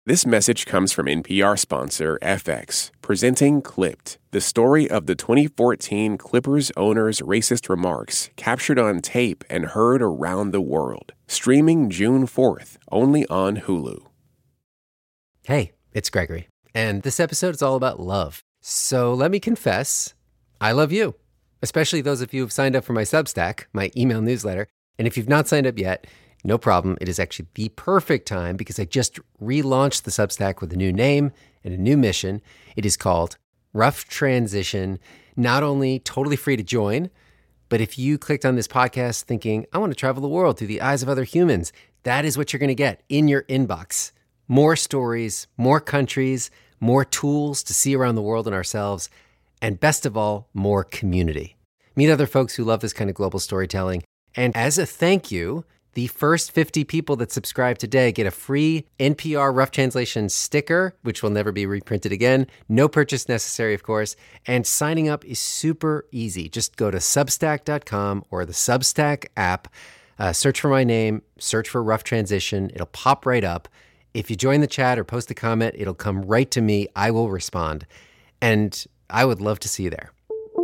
This message comes from NPR sponsor FX, presenting Clipped, the story of the 2014 Clippers owner's racist remarks captured on tape and heard around the world. Streaming June 4th, only on Hulu. Hey, it's Gregory, and this episode is all about love. So let me confess, I love you, especially those of you who've signed up for my Substack, my email newsletter. And if you've not signed up yet, no problem. It is actually the perfect time because I just relaunched the Substack with a new name and a new mission. It is called Rough Transition. Not only totally free to join, but if you clicked on this podcast thinking, I want to travel the world through the eyes of other humans, that is what you're going to get in your inbox. More stories, more countries, more tools to see around the world and ourselves, and best of all, more community. Meet other folks who love this kind of global storytelling. And as a thank you, the first 50 people that subscribe today get a free NPR Rough Translation sticker, which will never be reprinted again. No purchase necessary, of course. And signing up is super easy. Just go to Substack.com or the Substack app, search for my name, search for Rough Transition. It'll pop right up. If you join the chat or post a comment, it'll come right to me. I will respond. And I would love to see you there.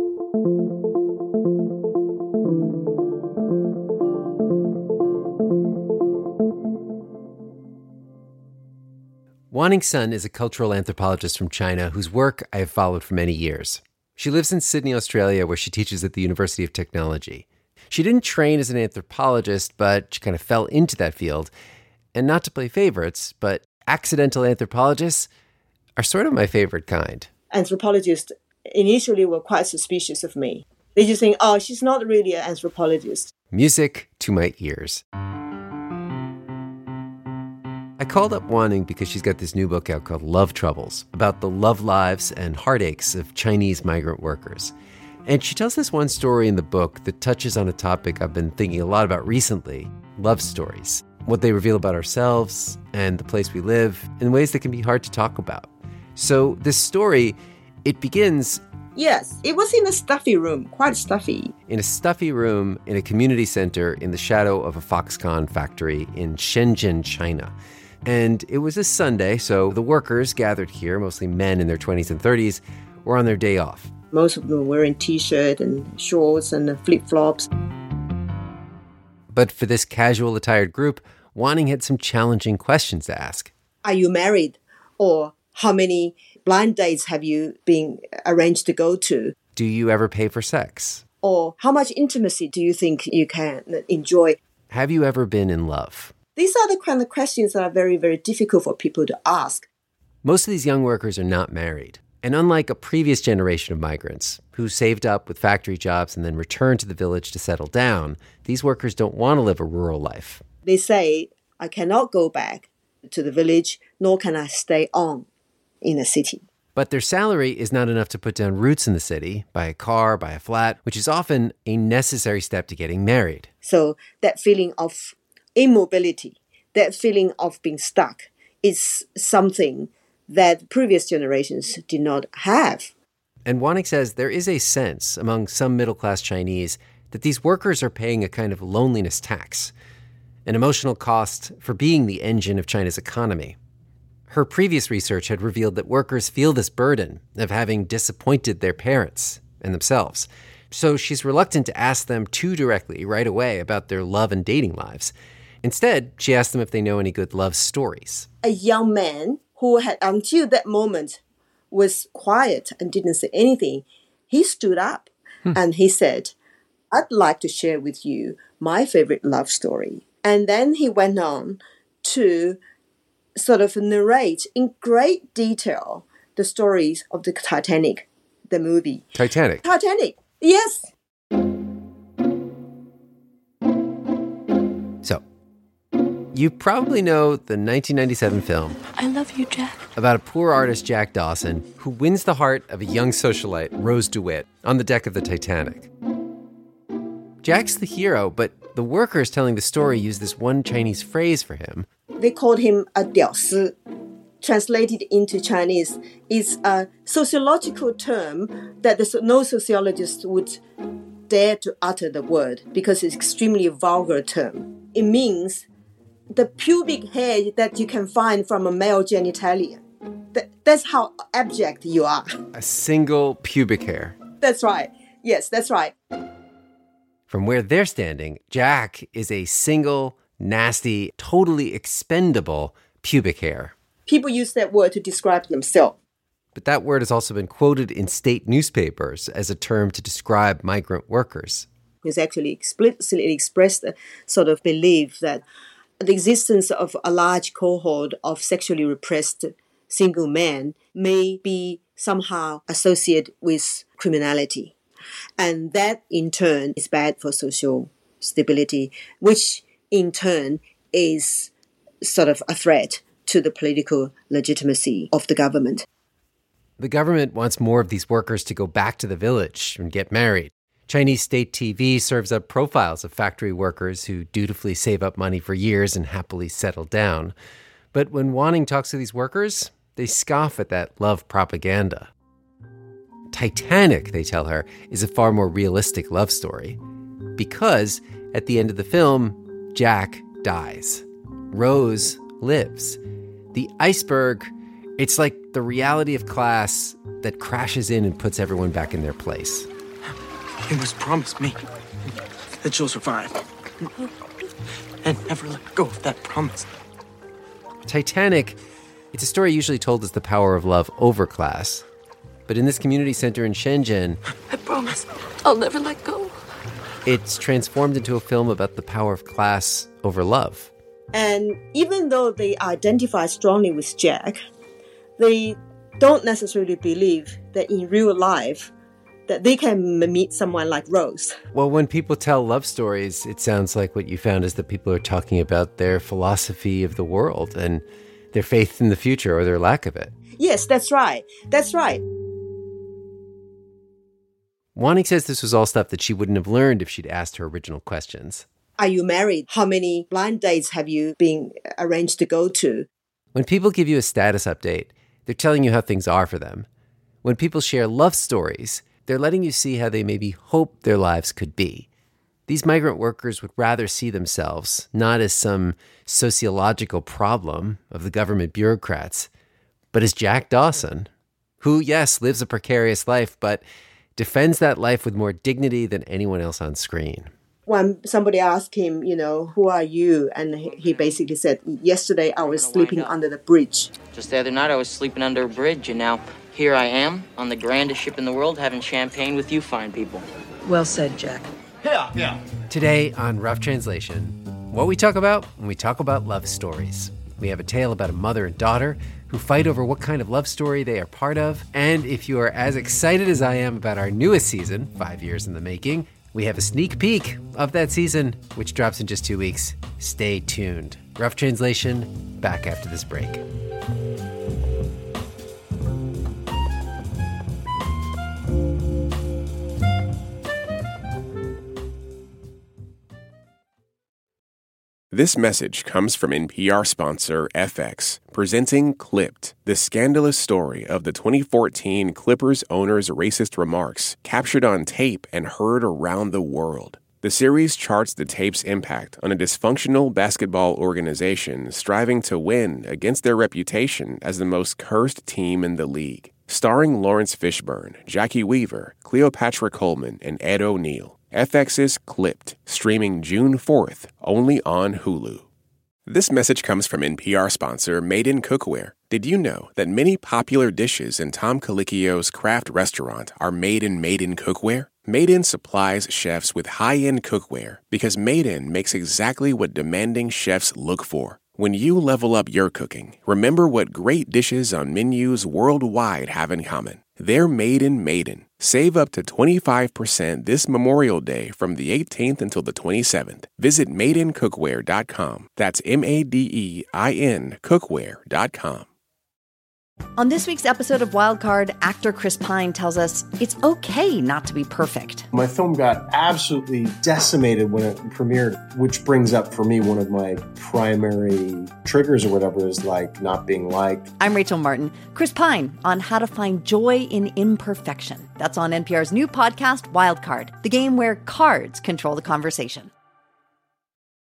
Wanning Sun is a cultural anthropologist from China whose work I have followed for many years. She lives in Sydney, Australia, where she teaches at the University of Technology. She didn't train as an anthropologist, but she kind of fell into that field. And not to play favorites, but accidental anthropologists are sort of my favorite kind. Anthropologists initially were quite suspicious of me. They just think, oh, she's not really an anthropologist. Music to my ears. I called up Wanning because she's got this new book out called Love Troubles, about the love lives and heartaches of Chinese migrant workers. And she tells this one story in the book that touches on a topic I've been thinking a lot about recently, love stories, what they reveal about ourselves and the place we live in ways that can be hard to talk about. So this story, it begins... Yes, it was in a stuffy room, quite stuffy. In a stuffy room in a community center in the shadow of a Foxconn factory in Shenzhen, China. And it was a Sunday, so the workers gathered here, mostly men in their 20s and 30s, were on their day off. Most of them were wearing T-shirts and shorts and flip-flops. But for this casual attired group, Wanning had some challenging questions to ask. Are you married? Or how many blind dates have you been arranged to go to? Do you ever pay for sex? Or how much intimacy do you think you can enjoy? Have you ever been in love? These are the kind of questions that are very, very difficult for people to ask. Most of these young workers are not married. And unlike a previous generation of migrants who saved up with factory jobs and then returned to the village to settle down, these workers don't want to live a rural life. They say, I cannot go back to the village, nor can I stay on in a city. But their salary is not enough to put down roots in the city, buy a car, buy a flat, which is often a necessary step to getting married. So that feeling of immobility, that feeling of being stuck is something that previous generations did not have. And Wanning says there is a sense among some middle-class Chinese that these workers are paying a kind of loneliness tax, an emotional cost for being the engine of China's economy. Her previous research had revealed that workers feel this burden of having disappointed their parents and themselves. So she's reluctant to ask them too directly right away about their love and dating lives. Instead, she asked them if they know any good love stories. A young man who had until that moment was quiet and didn't say anything, he stood up and he said, I'd like to share with you my favorite love story. And then he went on to sort of narrate in great detail the stories of the Titanic, the movie. Titanic, yes. So, you probably know the 1997 film I Love You, Jack, about a poor artist, Jack Dawson, who wins the heart of a young socialite, Rose DeWitt, on the deck of the Titanic. Jack's the hero, but the workers telling the story use this one Chinese phrase for him. They called him a 屌丝. Translated into Chinese is a sociological term that no sociologist would dare to utter the word because it's an extremely vulgar term. It means the pubic hair that you can find from a male genitalia. That's how abject you are. A single pubic hair. That's right. Yes, that's right. From where they're standing, Jack is a single, nasty, totally expendable pubic hair. People use that word to describe themselves. But that word has also been quoted in state newspapers as a term to describe migrant workers. It's actually explicitly expressed a sort of belief that the existence of a large cohort of sexually repressed single men may be somehow associated with criminality. And that, in turn, is bad for social stability, which, in turn, is sort of a threat to the political legitimacy of the government. The government wants more of these workers to go back to the village and get married. Chinese state TV serves up profiles of factory workers who dutifully save up money for years and happily settle down. But when Wanning talks to these workers, they scoff at that love propaganda. Titanic, they tell her, is a far more realistic love story. Because at the end of the film, Jack dies. Rose lives. The iceberg, it's like the reality of class that crashes in and puts everyone back in their place. You must promise me that you'll survive. And never let go of that promise. Titanic, it's a story usually told as the power of love over class. But in this community center in Shenzhen, I promise I'll never let go. It's transformed into a film about the power of class over love. And even though they identify strongly with Jack, they don't necessarily believe that in real life that they can meet someone like Rose. Well, when people tell love stories, it sounds like what you found is that people are talking about their philosophy of the world and their faith in the future or their lack of it. Yes, that's right. That's right. Wanning says this was all stuff that she wouldn't have learned if she'd asked her original questions. Are you married? How many blind dates have you been arranged to go to? When people give you a status update, they're telling you how things are for them. When people share love stories, they're letting you see how they maybe hope their lives could be. These migrant workers would rather see themselves not as some sociological problem of the government bureaucrats, but as Jack Dawson, who, yes, lives a precarious life, but defends that life with more dignity than anyone else on screen. When somebody asked him, who are you? And he basically said, yesterday I was sleeping under the bridge. Just the other night I was sleeping under a bridge, and now here I am on the grandest ship in the world having champagne with you fine people. Well said, Jack. Yeah. Today on Rough Translation, what we talk about when we talk about love stories. We have a tale about a mother and daughter who fight over what kind of love story they are part of. And if you are as excited as I am about our newest season, 5 years in the making, we have a sneak peek of that season, which drops in just 2 weeks. Stay tuned. Rough Translation, back after this break. This message comes from NPR sponsor FX, presenting Clipped, the scandalous story of the 2014 Clippers owner's racist remarks captured on tape and heard around the world. The series charts the tape's impact on a dysfunctional basketball organization striving to win against their reputation as the most cursed team in the league. Starring Lawrence Fishburne, Jackie Weaver, Cleopatra Coleman, and Ed O'Neill. FX's Clipped, streaming June 4th, only on Hulu. This message comes from NPR sponsor Made in Cookware. Did you know that many popular dishes in Tom Colicchio's craft restaurant are made in Cookware? Made In supplies chefs with high-end cookware because Made In makes exactly what demanding chefs look for. When you level up your cooking, remember what great dishes on menus worldwide have in common. They're made in Made In. Save up to 25% this Memorial Day from the 18th until the 27th. Visit madeincookware.com. That's MADEIN cookware.com. On this week's episode of Wildcard, actor Chris Pine tells us it's okay not to be perfect. My film got absolutely decimated when it premiered, which brings up for me one of my primary triggers or whatever is like not being liked. I'm Rachel Martin. Chris Pine on how to find joy in imperfection. That's on NPR's new podcast, Wildcard, the game where cards control the conversation.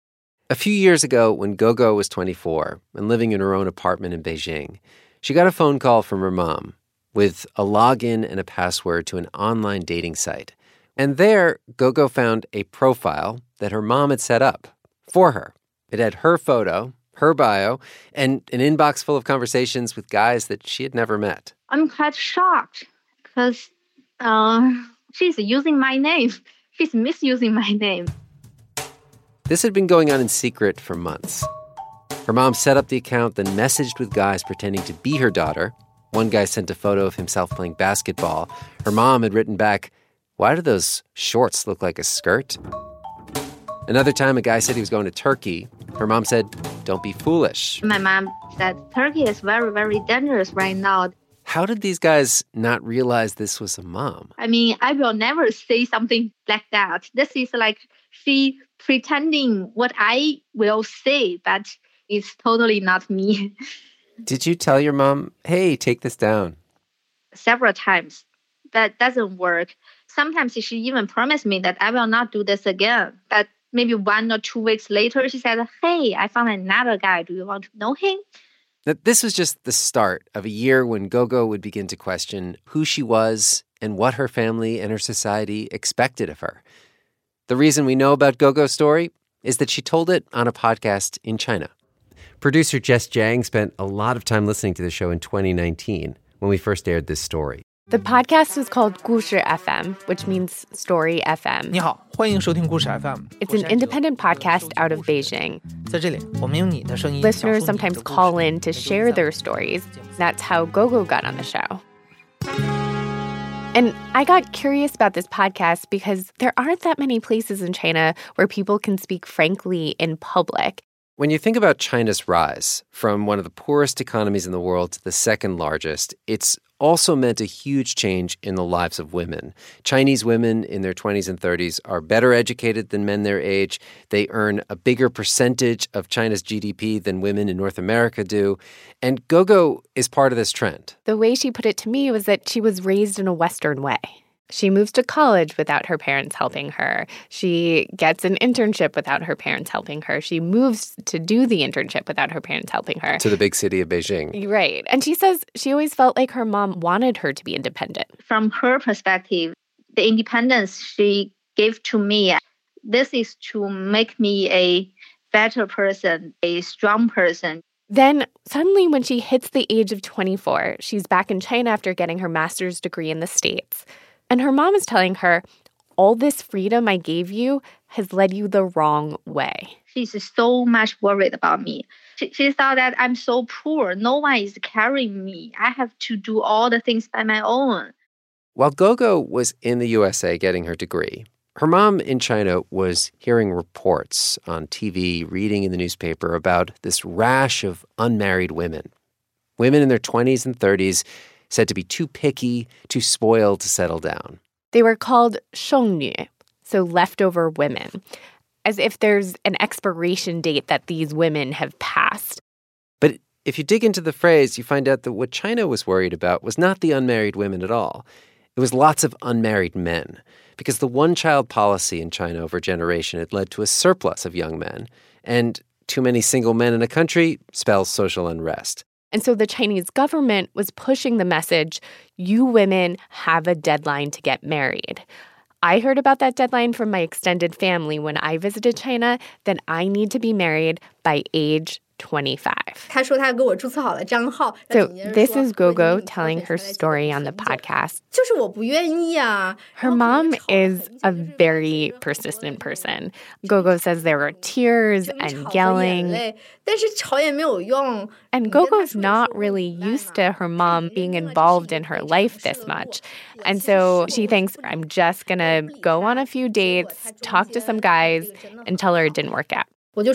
A few years ago, when Gogo was 24 and living in her own apartment in Beijing, she got a phone call from her mom with a login and a password to an online dating site. And there, Gogo found a profile that her mom had set up for her. It had her photo, her bio, and an inbox full of conversations with guys that she had never met. I'm quite shocked because she's using my name. She's misusing my name. This had been going on in secret for months. Her mom set up the account, then messaged with guys pretending to be her daughter. One guy sent a photo of himself playing basketball. Her mom had written back, "Why do those shorts look like a skirt?" Another time, a guy said he was going to Turkey. Her mom said, "Don't be foolish." My mom said, Turkey is very, very dangerous right now. How did these guys not realize this was a mom? I mean, I will never say something like that. This is like she pretending what I will say, but it's totally not me. Did you tell your mom, "Hey, take this down"? Several times. That doesn't work. Sometimes she even promised me that I will not do this again. But maybe 1 or 2 weeks later, she said, "Hey, I found another guy. Do you want to know him?" Now, this was just the start of a year when Gogo would begin to question who she was and what her family and her society expected of her. The reason we know about Gogo's story is that she told it on a podcast in China. Producer Jess Jiang spent a lot of time listening to the show in 2019 when we first aired this story. The podcast is called 故事 FM, which means Story FM. 你好，欢迎收听故事 FM. It's an independent podcast out of Beijing. 在这里，我们用你的声音 Listeners sometimes call in to share their stories. That's how Gogo got on the show. And I got curious about this podcast because there aren't that many places in China where people can speak frankly in public. When you think about China's rise from one of the poorest economies in the world to the second largest, it's also meant a huge change in the lives of women. Chinese women in their 20s and 30s are better educated than men their age. They earn a bigger percentage of China's GDP than women in North America do. And Gogo is part of this trend. The way she put it to me was that she was raised in a Western way. She moves to college without her parents helping her. She gets an internship without her parents helping her. She moves to do the internship without her parents helping her. To the big city of Beijing. Right. And she says she always felt like her mom wanted her to be independent. From her perspective, the independence she gave to me, this is to make me a better person, a strong person. Then suddenly when she hits the age of 24, she's back in China after getting her master's degree in the States. And her mom is telling her, all this freedom I gave you has led you the wrong way. She's so much worried about me. She thought that I'm so poor. No one is carrying me. I have to do all the things by my own. While Gogo was in the USA getting her degree, her mom in China was hearing reports on TV, reading in the newspaper about this rash of unmarried women. Women in their 20s and 30s said to be too picky, too spoiled to settle down. They were called 剩女, so leftover women, as if there's an expiration date that these women have passed. But if you dig into the phrase, you find out that what China was worried about was not the unmarried women at all. It was lots of unmarried men, because the one-child policy in China over a generation had led to a surplus of young men, and too many single men in a country spells social unrest. And so the Chinese government was pushing the message, you women have a deadline to get married. I heard about that deadline from my extended family when I visited China, that I need to be married by age 25. So this is Gogo telling her story on the podcast. Her mom is a very persistent person. Gogo says there were tears and yelling. And Gogo's not really used to her mom being involved in her life this much. And so she thinks, I'm just going to go on a few dates, talk to some guys, and tell her it didn't work out. So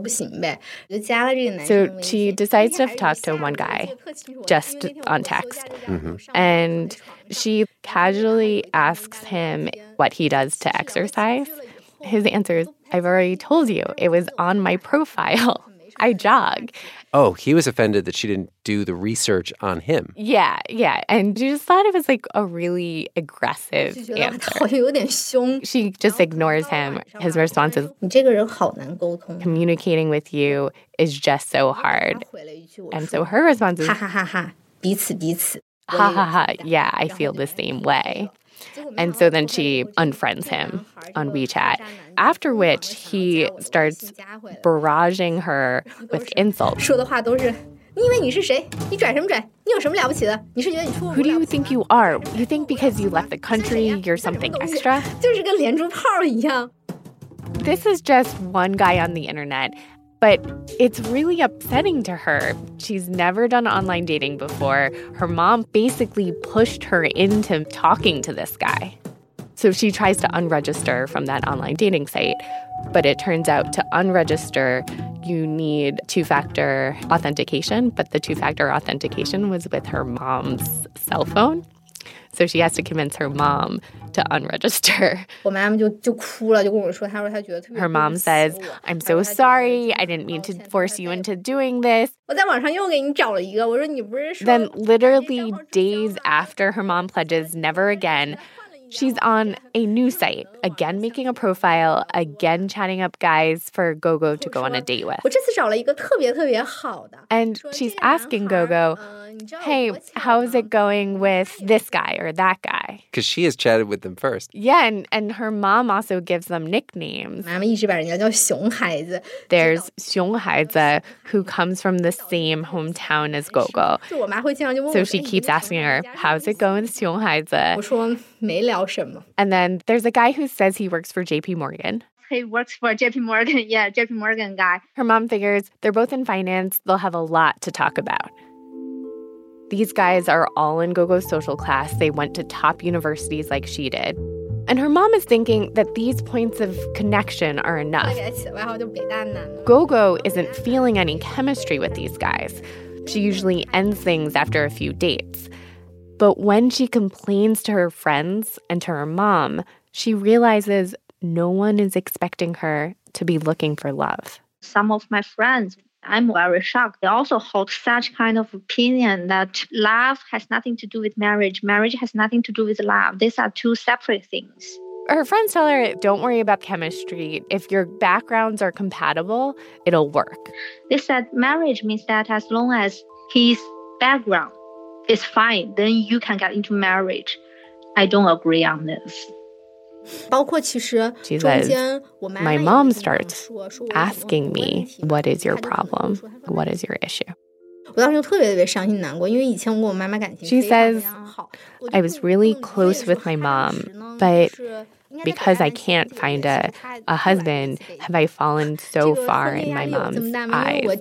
she decides to talk to one guy, just on text. And she casually asks him what he does to exercise. His answer is, I've already told you, it was on my profile. I jog. Oh, he was offended that she didn't do the research on him. Yeah. And she just thought it was like a really aggressive answer. She just ignores him. His response is, communicating with you is just so hard. And so her response is, ha ha ha, yeah, I feel the same way. And so then she unfriends him on WeChat, after which he starts barraging her with insults. Who do you think you are? You think because you left the country, you're something extra? This is just one guy on the internet, but it's really upsetting to her. She's never done online dating before. Her mom basically pushed her into talking to this guy. So she tries to unregister from that online dating site. But it turns out to unregister, you need two-factor authentication. But the two-factor authentication was with her mom's cell phone. So she has to convince her mom to unregister. Her mom says, I'm so sorry. I didn't mean to force you into doing this. Then literally days after her mom pledges never again, she's on a new site, again making a profile, again chatting up guys for Gogo to go on a date with. And she's asking Gogo, hey, how's it going with this guy or that guy? Because she has chatted with them first. Yeah, and her mom also gives them nicknames. There's Xionghaizhe, who comes from the same hometown as Gogo. So she keeps asking her, how's it going with Xionghaizhe? And then there's a guy who says he works for JP Morgan. He works for JP Morgan. Yeah, JP Morgan guy. Her mom figures they're both in finance. They'll have a lot to talk about. These guys are all in Gogo's social class. They went to top universities like she did. And her mom is thinking that these points of connection are enough. Gogo isn't feeling any chemistry with these guys. She usually ends things after a few dates. But when she complains to her friends and to her mom, she realizes no one is expecting her to be looking for love. Some of my friends, I'm very shocked. They also hold such kind of opinion that love has nothing to do with marriage. Marriage has nothing to do with love. These are two separate things. Her friends tell her, don't worry about chemistry. If your backgrounds are compatible, it'll work. They said marriage means that as long as his background is fine, then you can get into marriage. I don't agree on this. She says, my mom starts asking me, what is your problem? What is your issue? She says, I was really close with my mom, but because I can't find a husband, have I fallen so far in my mom's eyes?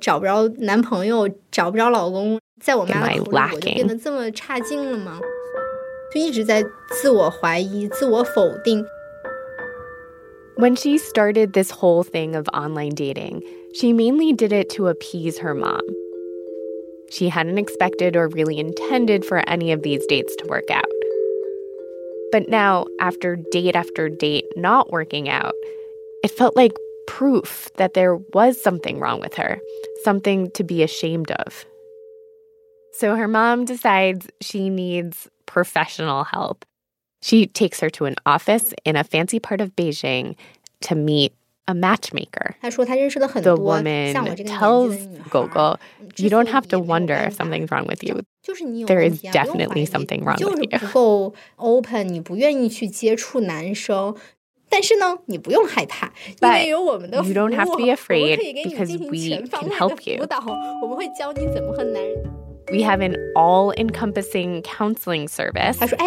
Am I lacking? When she started this whole thing of online dating, she mainly did it to appease her mom. She hadn't expected or really intended for any of these dates to work out. But now, after date not working out, it felt like proof that there was something wrong with her, something to be ashamed of. So her mom decides she needs professional help. She takes her to an office in a fancy part of Beijing to meet a matchmaker. The woman tells Gogo, you don't have to wonder if something's wrong with you. There is definitely something wrong with you. But you don't have to be afraid because we can help you. We have an all-encompassing counseling service. It's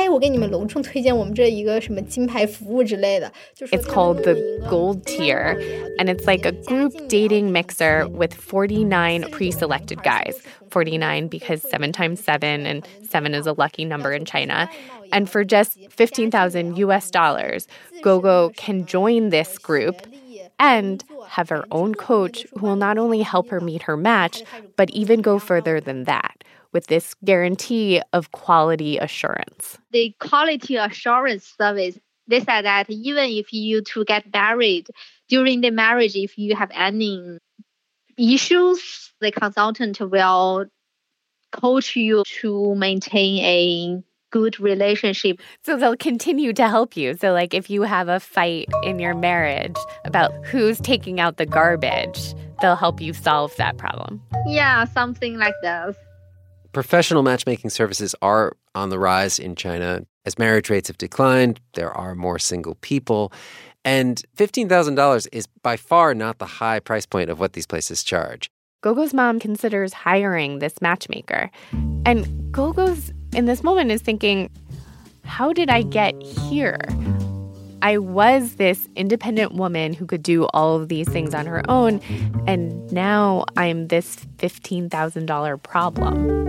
called the Gold Tier, and it's like a group dating mixer with 49 pre-selected guys. 49 because 7 times 7, and 7 is a lucky number in China. And for just $15,000, Gogo can join this group and have her own coach who will not only help her meet her match, but even go further than that with this guarantee of quality assurance. The quality assurance service, they said that even if you two get married, during the marriage, if you have any issues, the consultant will coach you to maintain a good relationship. So they'll continue to help you. So like if you have a fight in your marriage about who's taking out the garbage, they'll help you solve that problem. Yeah, something like that. Professional matchmaking services are on the rise in China. As marriage rates have declined, there are more single people. And $15,000 is by far not the high price point of what these places charge. Gogo's mom considers hiring this matchmaker. And Gogo's, in this moment, is thinking, how did I get here? I was this independent woman who could do all of these things on her own, and now I'm this $15,000 problem.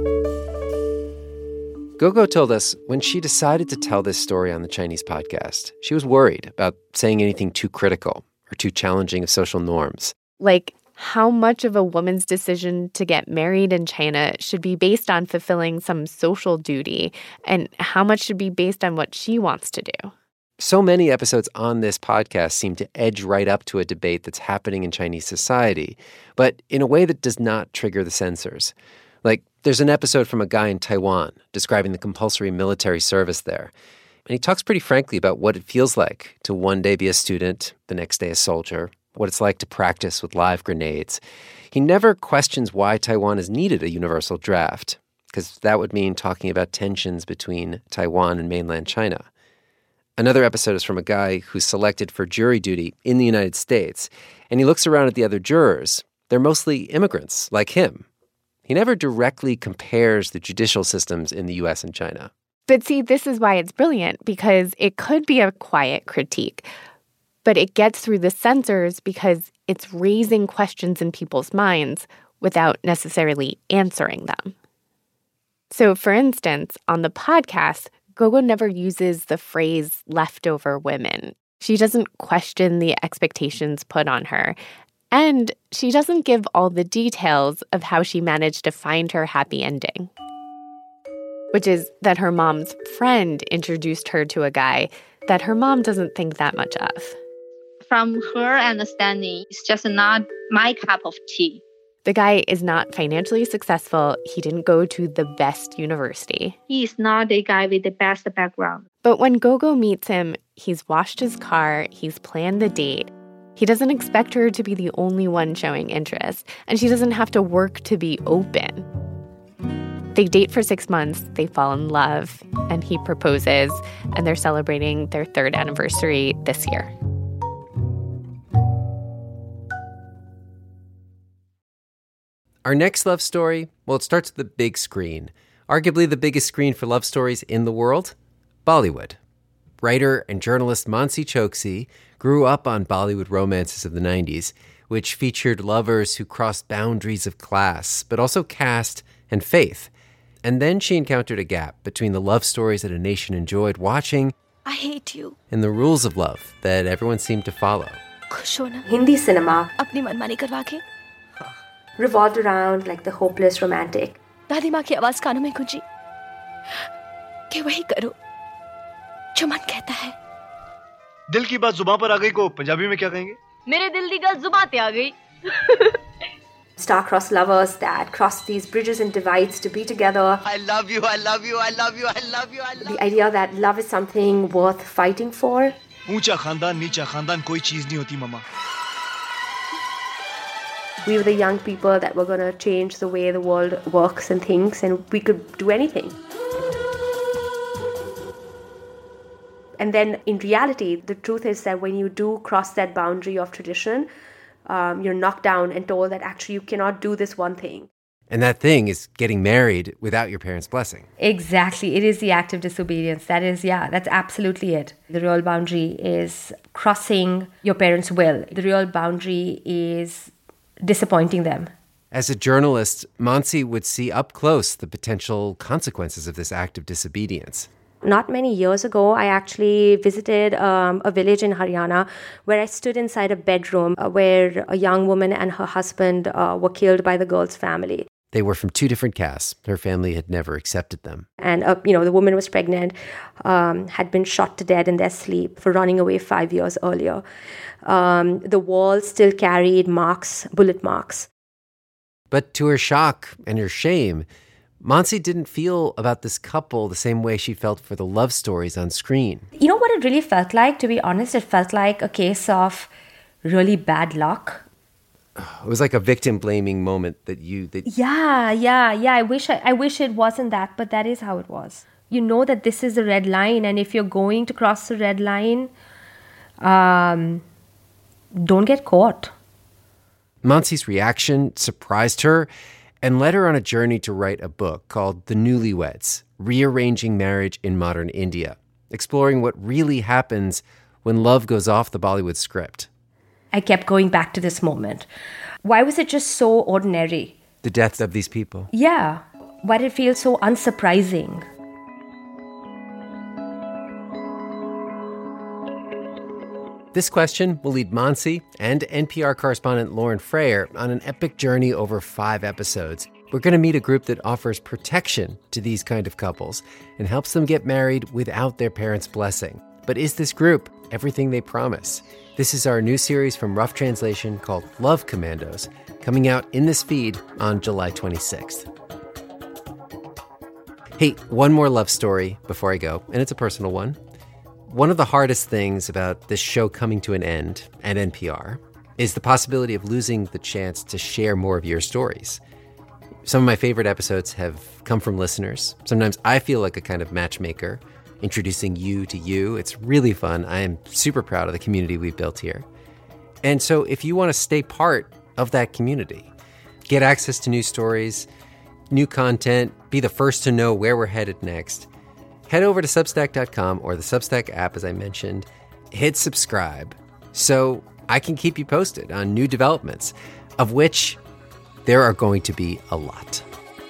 Gogo told us when she decided to tell this story on the Chinese podcast, she was worried about saying anything too critical or too challenging of social norms. Like how much of a woman's decision to get married in China should be based on fulfilling some social duty, and how much should be based on what she wants to do. So many episodes on this podcast seem to edge right up to a debate that's happening in Chinese society, but in a way that does not trigger the censors. Like, there's an episode from a guy in Taiwan describing the compulsory military service there. And he talks pretty frankly about what it feels like to one day be a student, the next day a soldier, what it's like to practice with live grenades. He never questions why Taiwan has needed a universal draft, because that would mean talking about tensions between Taiwan and mainland China. Another episode is from a guy who's selected for jury duty in the United States, and he looks around at the other jurors. They're mostly immigrants, like him. He never directly compares the judicial systems in the U.S. and China. But see, this is why it's brilliant, because it could be a quiet critique, but it gets through the censors because it's raising questions in people's minds without necessarily answering them. So, for instance, on the podcast, Gogo never uses the phrase leftover women. She doesn't question the expectations put on her. And she doesn't give all the details of how she managed to find her happy ending, which is that her mom's friend introduced her to a guy that her mom doesn't think that much of. From her understanding, it's just not my cup of tea. The guy is not financially successful. He didn't go to the best university. He is not a guy with the best background. But when Gogo meets him, he's washed his car, he's planned the date. He doesn't expect her to be the only one showing interest, and she doesn't have to work to be open. They date for 6 months, they fall in love, and he proposes, and they're celebrating their 3rd anniversary this year. Our next love story, well, it starts with the big screen. Arguably the biggest screen for love stories in the world, Bollywood. Writer and journalist Mansi Choksi grew up on Bollywood romances of the 90s, which featured lovers who crossed boundaries of class, but also caste and faith. And then she encountered a gap between the love stories that a nation enjoyed watching, I hate you, and the rules of love that everyone seemed to follow. Hindi cinema apni manmani karwa ke revolved around like the hopeless romantic. दादी माँ की आवाज कानों में गूंजी कि वही करो जो मन कहता है. दिल की बात जुबान पर आ गई को पंजाबी में क्या कहेंगे? मेरे दिल दी गल जुबान पे आ गई. Star-crossed lovers that cross these bridges and divides to be together. I love you, I love you, I love you, I love you, I love you. The idea that love is something worth fighting for. ऊंचा खानदान नीचा खानदान कोई चीज नहीं होती मामा. We were the young people that were going to change the way the world works and thinks, and we could do anything. And then in reality, the truth is that when you do cross that boundary of tradition, you're knocked down and told that actually you cannot do this one thing. And that thing is getting married without your parents' blessing. Exactly. It is the act of disobedience. That's absolutely it. The real boundary is crossing your parents' will. The real boundary is disappointing them. As a journalist, Mansi would see up close the potential consequences of this act of disobedience. Not many years ago, I actually visited a village in Haryana where I stood inside a bedroom where a young woman and her husband were killed by the girl's family. They were from two different casts. Her family had never accepted them. And, the woman was pregnant, had been shot to death in their sleep for running away 5 years earlier. The wall still carried marks, bullet marks. But to her shock and her shame, Mansi didn't feel about this couple the same way she felt for the love stories on screen. You know what it really felt like, to be honest? It felt like a case of really bad luck. It was like a victim-blaming moment Yeah. I wish it wasn't that, but that is how it was. You know that this is a red line, and if you're going to cross the red line, don't get caught. Mansi's reaction surprised her and led her on a journey to write a book called The Newlyweds: Rearranging Marriage in Modern India, exploring what really happens when love goes off the Bollywood script. I kept going back to this moment. Why was it just so ordinary? The deaths of these people. Yeah. Why did it feel so unsurprising? This question will lead Mansi and NPR correspondent Lauren Frayer on an epic journey over 5 episodes. We're going to meet a group that offers protection to these kind of couples and helps them get married without their parents' blessing. But is this group everything they promise? This is our new series from Rough Translation called Love Commandos, coming out in this feed on July 26th. Hey, one more love story before I go, and it's a personal one. One of the hardest things about this show coming to an end at NPR is the possibility of losing the chance to share more of your stories. Some of my favorite episodes have come from listeners. Sometimes I feel like a kind of matchmaker, introducing you to you. It's really fun. I am super proud of the community we've built here. And so if you want to stay part of that community, get access to new stories, new content, be the first to know where we're headed next, head over to Substack.com or the Substack app, as I mentioned. Hit subscribe so I can keep you posted on new developments, of which there are going to be a lot.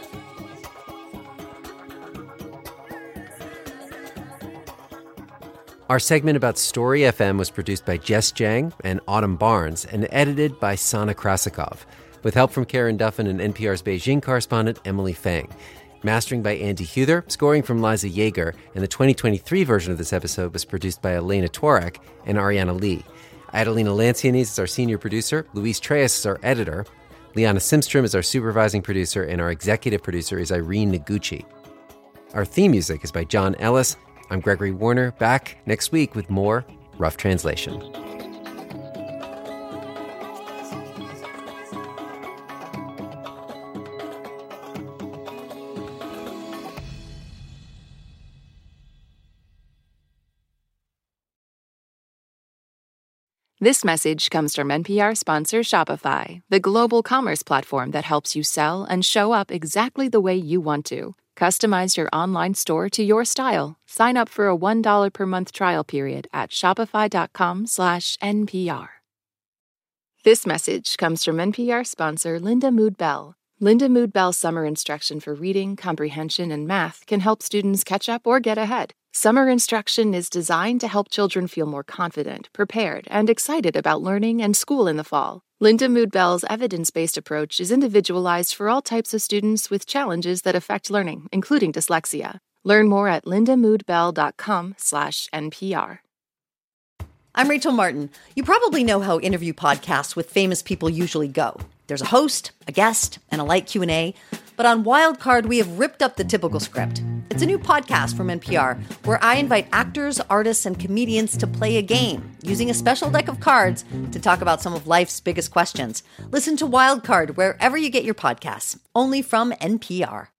Our segment about Story FM was produced by Jess Jang and Autumn Barnes and edited by Sana Krasikov, with help from Karen Duffin and NPR's Beijing correspondent Emily Fang. Mastering by Andy Huther, scoring from Liza Yeager, and the 2023 version of this episode was produced by Elena Tworak and Ariana Lee. Adelina Lancianes is our senior producer, Luis Treyes is our editor, Liana Simstrom is our supervising producer, and our executive producer is Irene Noguchi. Our theme music is by John Ellis. I'm Gregory Warner, back next week with more Rough Translation. This message comes from NPR sponsor Shopify, the global commerce platform that helps you sell and show up exactly the way you want to. Customize your online store to your style. Sign up for a $1 per month trial period at shopify.com/NPR. This message comes from NPR sponsor Linda Mood Bell. Linda Mood Bell's summer instruction for reading, comprehension, and math can help students catch up or get ahead. Summer instruction is designed to help children feel more confident, prepared, and excited about learning and school in the fall. Linda Mood Bell's evidence-based approach is individualized for all types of students with challenges that affect learning, including dyslexia. Learn more at lindamoodbell.com/NPR. I'm Rachel Martin. You probably know how interview podcasts with famous people usually go. There's a host, a guest, and a light Q&A. But on Wildcard, we have ripped up the typical script. It's a new podcast from NPR where I invite actors, artists, and comedians to play a game using a special deck of cards to talk about some of life's biggest questions. Listen to Wildcard wherever you get your podcasts, only from NPR.